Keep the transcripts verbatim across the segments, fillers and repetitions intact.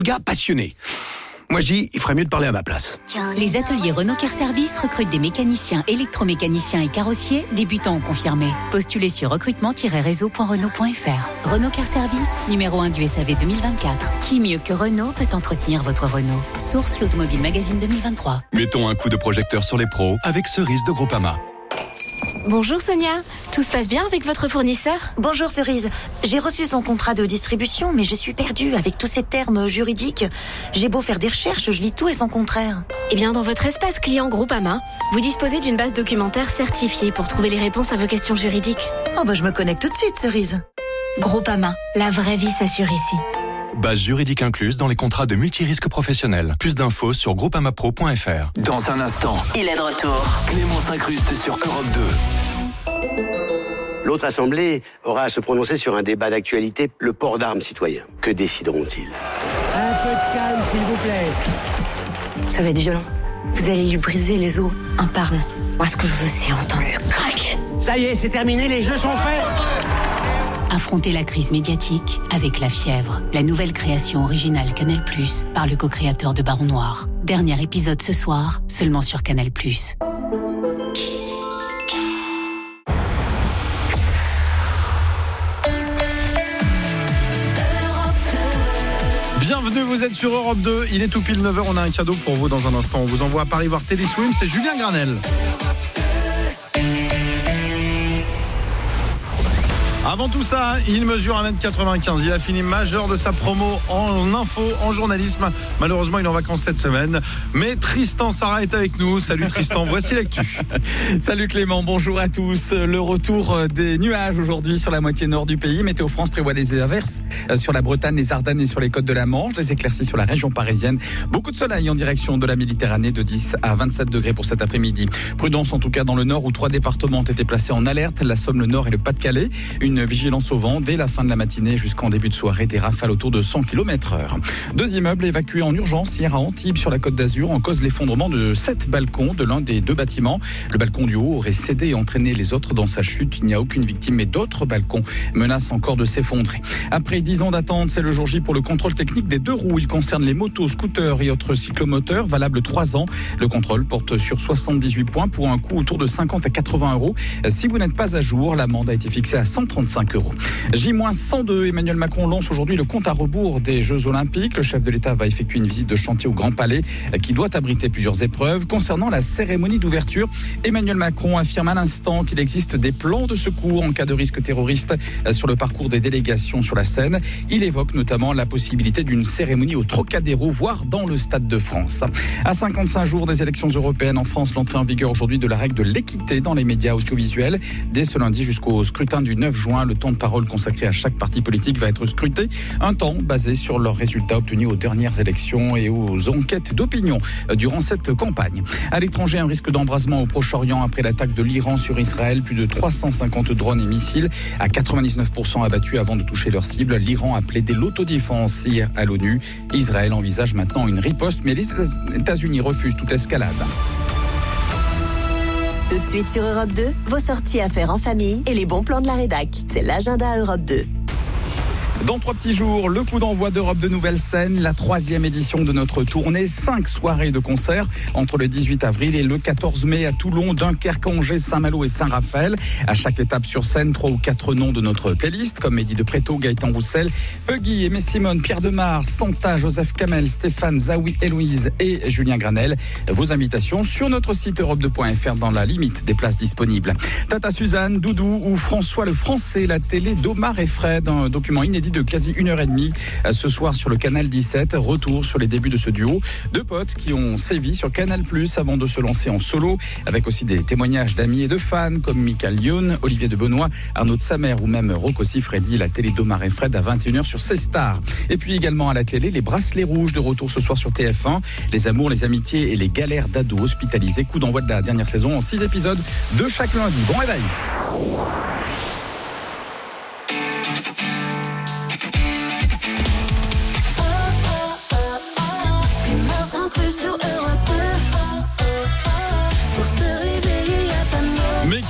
Gars passionné. Moi je dis, il ferait mieux de parler à ma place. Les ateliers Renault Car Service recrutent des mécaniciens, électromécaniciens et carrossiers, débutants ou confirmés. Postulez sur recrutement tiret réseau point renault point f r. Renault Car Service, numéro un du S A V deux mille vingt-quatre. Qui mieux que Renault peut entretenir votre Renault? Source l'Automobile Magazine deux mille vingt-trois. Mettons un coup de projecteur sur les pros avec Cerise de Groupama. Bonjour Sonia, tout se passe bien avec votre fournisseur? Bonjour Cerise, j'ai reçu son contrat de distribution mais je suis perdue avec tous ces termes juridiques. J'ai beau faire des recherches, je lis tout et son contraire. Eh bien dans votre espace client Groupama, vous disposez d'une base documentaire certifiée pour trouver les réponses à vos questions juridiques. Oh bah je me connecte tout de suite Cerise. Groupama, la vraie vie s'assure ici. Base juridique incluse dans les contrats de multirisque professionnels. Plus d'infos sur groupamapro point f r. Dans un instant, il est de retour. Clément s'incruste sur Europe deux. L'autre assemblée aura à se prononcer sur un débat d'actualité, le port d'armes citoyen. Que décideront-ils? Un peu de calme, s'il vous plaît. Ça va être violent. Vous allez lui briser les os, un par un. Moi, ce que je veux, c'est entendre le crack. Ça y est, c'est terminé, les jeux sont faits. Affrontez la crise médiatique avec La Fièvre, la nouvelle création originale Canal plus, par le co-créateur de Baron Noir. Dernier épisode ce soir, seulement sur Canal plus. Bienvenue, vous êtes sur Europe deux, il est tout pile neuf heures, on a un cadeau pour vous dans un instant. On vous envoie à Paris voir Teddy Swim, c'est Julien Granel. Avant tout ça, il mesure un mètre quatre-vingt-quinze. Il a fini majeur de sa promo en info, en journalisme. Malheureusement, il est en vacances cette semaine. Mais Tristan Sarah est avec nous. Salut Tristan, voici l'actu. Salut Clément, bonjour à tous. Le retour des nuages aujourd'hui sur la moitié nord du pays. Météo France prévoit des averses sur la Bretagne, les Ardennes et sur les côtes de la Manche. Des éclaircies sur la région parisienne. Beaucoup de soleil en direction de la Méditerranée de dix à vingt-sept degrés pour cet après-midi. Prudence en tout cas dans le nord où trois départements ont été placés en alerte. La Somme, le Nord et le Pas-de-Calais. Une vigilance au vent dès la fin de la matinée jusqu'en début de soirée, des rafales autour de cent kilomètres heure. Deux immeubles évacués en urgence hier à Antibes sur la Côte d'Azur en cause l'effondrement de sept balcons de l'un des deux bâtiments. Le balcon du haut aurait cédé et entraîné les autres dans sa chute. Il n'y a aucune victime mais d'autres balcons menacent encore de s'effondrer. Après dix ans d'attente, c'est le jour J pour le contrôle technique des deux roues. Il concerne les motos, scooters et autres cyclomoteurs, valable trois ans. Le contrôle porte sur soixante-dix-huit points pour un coût autour de cinquante à quatre-vingts euros. Si vous n'êtes pas à jour, l'amende a été fixée à cent trente-cinq euros. J cent deux, Emmanuel Macron lance aujourd'hui le compte à rebours des Jeux Olympiques. Le chef de l'État va effectuer une visite de chantier au Grand Palais qui doit abriter plusieurs épreuves. Concernant la cérémonie d'ouverture, Emmanuel Macron affirme à l'instant qu'il existe des plans de secours en cas de risque terroriste sur le parcours des délégations sur la Seine. Il évoque notamment la possibilité d'une cérémonie au Trocadéro, voire dans le Stade de France. À cinquante-cinq jours des élections européennes en France, l'entrée en vigueur aujourd'hui de la règle de l'équité dans les médias audiovisuels. Dès ce lundi jusqu'au scrutin du neuf juin, le temps de parole consacré à chaque parti politique va être scruté. Un temps basé sur leurs résultats obtenus aux dernières élections et aux enquêtes d'opinion durant cette campagne. À l'étranger, un risque d'embrasement au Proche-Orient après l'attaque de l'Iran sur Israël. Plus de trois cent cinquante drones et missiles à quatre-vingt-dix-neuf pour cent abattus avant de toucher leur cible. L'Iran a plaidé l'autodéfense hier à l'ONU. Israël envisage maintenant une riposte, mais les États-Unis refusent toute escalade. Tout de suite sur Europe deux, vos sorties à faire en famille et les bons plans de la rédac. C'est l'agenda Europe deux. Dans trois petits jours, le coup d'envoi d'Europe de Nouvelles Scènes, la troisième édition de notre tournée. Cinq soirées de concerts entre le dix-huit avril et le quatorze mai à Toulon, Dunkerque, Angers, Saint-Malo et Saint-Raphaël. À chaque étape sur scène, trois ou quatre noms de notre playlist, comme Mehdi de Préto, Gaëtan Roussel, Puggy, Aimé Simone, Pierre Demar, Santa, Joseph Kamel, Stéphane, Zawi, Héloïse et Julien Granel. Vos invitations sur notre site europe deux point f r dans la limite des places disponibles. Tata Suzanne, Doudou ou François le Français, la télé d'Omar et Fred, un document inédit de quasi une heure et demie ce soir sur le canal dix-sept. Retour sur les débuts de ce duo. Deux potes qui ont sévi sur Canal plus, avant de se lancer en solo, avec aussi des témoignages d'amis et de fans comme Michael Youn, Olivier de Benoît, Arnaud de Samer ou même Rocco Siffredi. La télé d'Omar et Fred à vingt et une heures sur C Star. Et puis également à la télé, les bracelets rouges de retour ce soir sur T F un. Les amours, les amitiés et les galères d'ados hospitalisés. Coup d'envoi de la dernière saison en six épisodes de chaque lundi. Bon réveil.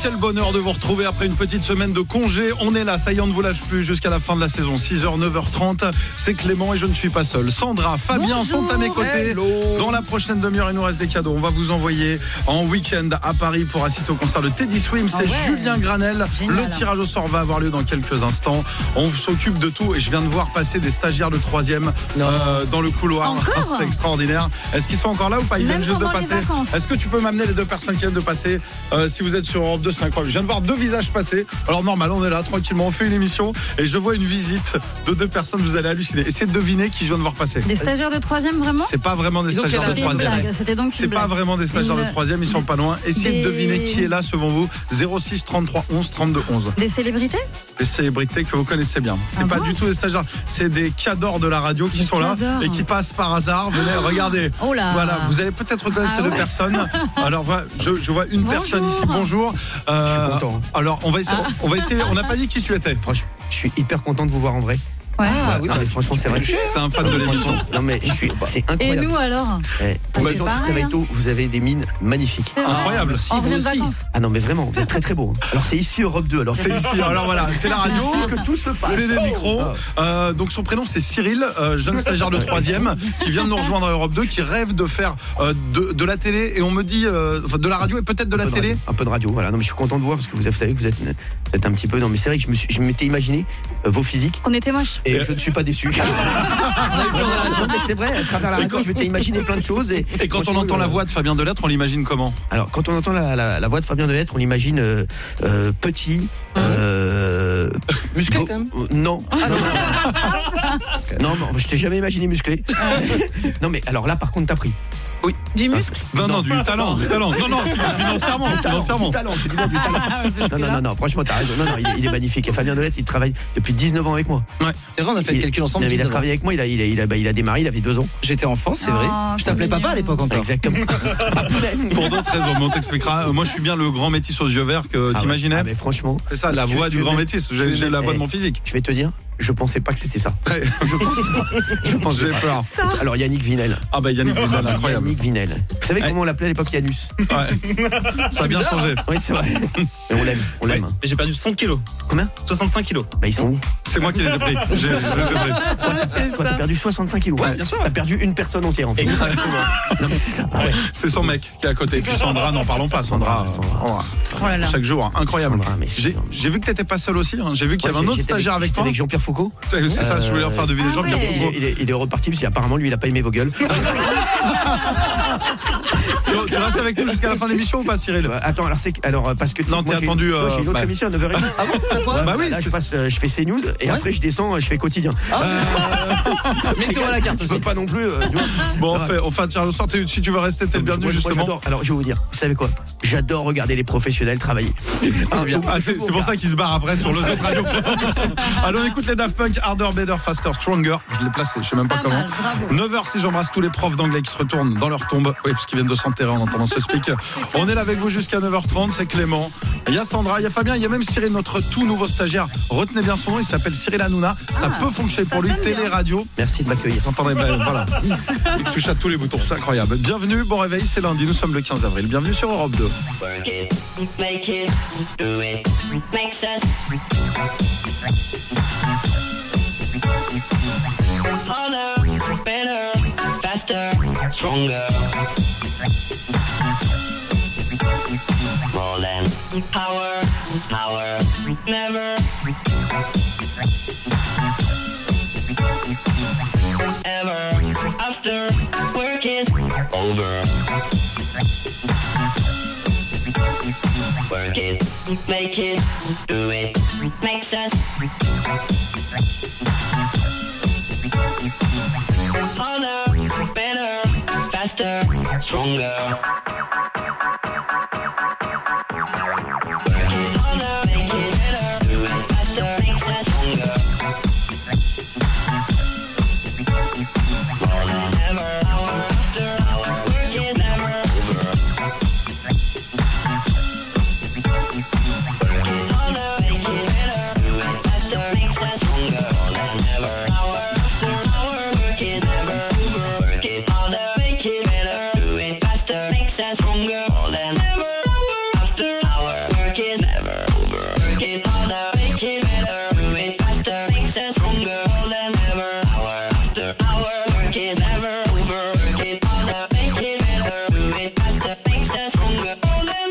quel bonheur de vous retrouver après une petite semaine de congé. On est là, ça y est, on ne vous lâche plus jusqu'à la fin de la saison. six heures, neuf heures trente, c'est Clément et je ne suis pas seul. Sandra, Fabien Bonjour. sont à mes côtés. Hello. Dans la prochaine demi-heure, il nous reste des cadeaux. On va vous envoyer en week-end à Paris pour assister au concert de Teddy Swims. C'est Ah ouais. Julien Granel. Génial. Le tirage au sort va avoir lieu dans quelques instants. On s'occupe de tout et je viens de voir passer des stagiaires de troisième euh, dans le couloir. Encore C'est extraordinaire. Est-ce qu'ils sont encore là ou pas? Ils Même viennent juste de pendant les passer. vacances. Est-ce que tu peux m'amener les deux personnes qui viennent de passer euh, si vous êtes sur Europe deux, c'est incroyable. Je viens de voir deux visages passer. Alors normal, on est là tranquillement, on fait une émission et je vois une visite de deux personnes. Vous allez halluciner. Essayez de deviner qui je viens de voir passer. Des stagiaires de troisième, vraiment? C'est pas vraiment des Donc, stagiaires de c'était une troisième. blague, c'était donc une C'est pas blague. vraiment des stagiaires Une- de troisième. Ils sont pas loin. Essayez Des- de deviner qui est là selon vous. zéro six trente-trois onze trente-deux onze. Des célébrités? Des célébrités que vous connaissez bien. C'est Ah pas bon du tout des stagiaires. C'est des cadors de la radio qui Des sont là cadors. et qui passent par hasard. Venez, regardez. Oh là. Voilà, vous allez peut-être reconnaître Ah ces deux ouais. personnes. Alors voilà, je, je vois une Bonjour. personne ici. Bonjour. Euh, Je suis content. Alors on va essayer. Ah. On va essayer. On n'a pas dit qui tu étais. Franchement, je suis hyper content de vous voir en vrai. Ouais. Ah, oui, non, mais franchement, c'est vrai. C'est un fan de l'émission. Non, mais je suis, c'est Et incroyable. nous alors? Eh, pour Ah, les c'est gens qui se pareil, réveillent hein. tôt, vous avez des mines magnifiques. Incroyable. On revient de vacances. Ah non, mais vraiment, vous êtes très très beau. Alors, c'est ici Europe deux. Alors, C'est ici. Alors voilà, c'est la radio. ici que tout se passe. C'est des micros. Euh, donc son prénom c'est Cyril, euh, jeune stagiaire de troisième, qui vient de nous rejoindre à Europe deux, qui rêve de faire euh, de, de la télé. Et on me dit, euh, enfin, de la radio et peut-être de la Un peu de télé. radio, un peu de radio, voilà. Non, mais je suis content de voir parce que vous, vous savez que vous êtes, vous êtes un petit peu. Non, mais c'est vrai que je me suis, je m'étais imaginé euh, vos physiques On était moches. et je ne suis pas déçu. Non, mais c'est vrai, à travers la radio, je m'étais imaginé plein de choses. Et, Et quand on franchement, entend la euh, voix de Fabien Delettre, on l'imagine comment? Alors, quand on entend la, la, la voix de Fabien Delettre, on l'imagine euh, euh, petit. Euh, Musclé, beau- quand même. euh, Non. non, non, non, non, je t'ai jamais imaginé musclé. Non, mais alors là, par contre, t'as pris. Oui. Du muscle? Non, non, du talent, du talent. Non, non, financièrement, Du talent, financièrement. du talent, je dis bien du talent. Non, non, non, non, franchement, t'as raison. Non, non, il est, il est magnifique. Et Fabien Delettre, il travaille depuis dix-neuf ans avec moi. C'est vrai, on a fait le Il- calcul ensemble. Il, il a dix-neuf ans. travaillé avec moi, il a, il a, il a, bah, il a démarré, il avait deux ans. J'étais enfant, c'est vrai. Oh, Je c'est t'appelais papa à mignon. l'époque encore. Exactement. Papounet. Pour d'autres raisons, mais on t'expliquera. Euh, Moi, je suis bien le grand métis aux yeux verts que Ah ouais. t'imaginais. Ah, mais franchement, C'est ça, la Tu- voix tu du veux grand mettre- métis. tu J'ai veux j'ai la mettre- voix de eh, mon physique. je vais te dire, je pensais pas que c'était ça. Très. Je pensais pas. Je pensais J'ai pas. peur. Alors Yannick Vinel. Ah bah Yannick Vinel, incroyable. Yannick Vinel. Vous savez Ouais. comment on l'appelait à l'époque Yanus? Ouais. Ça a bien changé. Oui, c'est vrai. Mais on l'aime, on l'aime. Mais j'ai perdu soixante kilos. Combien? soixante-cinq kilos. Bah ils sont où? C'est moi qui les ai pris. J'ai- Je les ai pris. Toi, t'as, toi, t'as perdu soixante-cinq kilos. Ouais, bien sûr. T'as perdu une personne entière en fait. Exactement. Non mais c'est ça. Ah ouais. C'est son mec qui est à côté. Et puis Sandra, n'en parlons pas. Sandra, Sandra. Sandra. Oh là là. Chaque jour, hein. Incroyable. Sandra, mais J'ai j'ai vu que t'étais pas seul aussi. hein. J'ai vu qu'il y Ouais, avait un autre j'étais stagiaire avec j'étais toi. Avec Jean-Pierre Foucault. C'est c'est ça, je voulais leur faire deviner. Ah Jean-Pierre ouais. Il Foucault. est, il, est, il est reparti parce qu'apparemment lui il a pas aimé vos gueules. Tu tu restes avec nous jusqu'à la fin de l'émission ou pas, Cyril? Euh, Attends, alors c'est alors euh, parce que Non, moi, t'es j'ai- attendu, moi, euh, j'ai une autre bah. émission à neuf heures trente. Ah bon, t'as quoi? Bah oui, là, c'est- je, passe, euh, je fais CNews et après je descends, je fais quotidien. Ah. Euh, Mets-toi à la carte Je aussi. peux pas non plus. euh, tu vois. Bon, on Ça va. fait, on fait un tirage au sort. T'es- Si tu veux rester, t'es le bienvenu, Moi, moi, justement. j'adore. Alors je vais vous dire, vous savez quoi? J'adore regarder les professionnels travailler. Ah, bien. Ah, c'est c'est pour ça qu'ils se barrent après sur le autre radio. Allez, on écoute les Daft Punk, Harder, Better, Faster, Stronger. Je l'ai placé, je sais même pas, Pas comment. mal, bravo. neuf heures si j'embrasse tous les profs d'anglais qui se retournent dans leur tombe. Oui, parce qu'ils viennent de s'enterrer en entendant ce speak. On est là avec vous jusqu'à neuf heures trente, c'est Clément. Il y a Sandra, il y a Fabien, il y a même Cyril, notre tout nouveau stagiaire. Retenez bien son nom, il s'appelle Cyril Hanouna. Ça Ah, peut fonctionner ça pour lui, sonne bien. télé-radio. Merci de m'accueillir. S'entendrait bien, voilà. Il touche à tous les boutons, c'est incroyable. Bienvenue, bon réveil, c'est lundi, nous sommes le quinze avril. Bienvenue sur Europe deux. Work it, make it, do it, makes us harder, better, faster, stronger. More than power, power, never. Ever after work is over. Work it, make it, do it, makes us harder, better, faster, stronger. Work it harder, make it better, do it faster, makes us stronger. More than ever, hour after hour, work is never over. Work it harder, make it better, do it faster, makes us stronger. More than ever, hour after hour, work is never over. Work it harder, make it better, do it faster, makes us makes us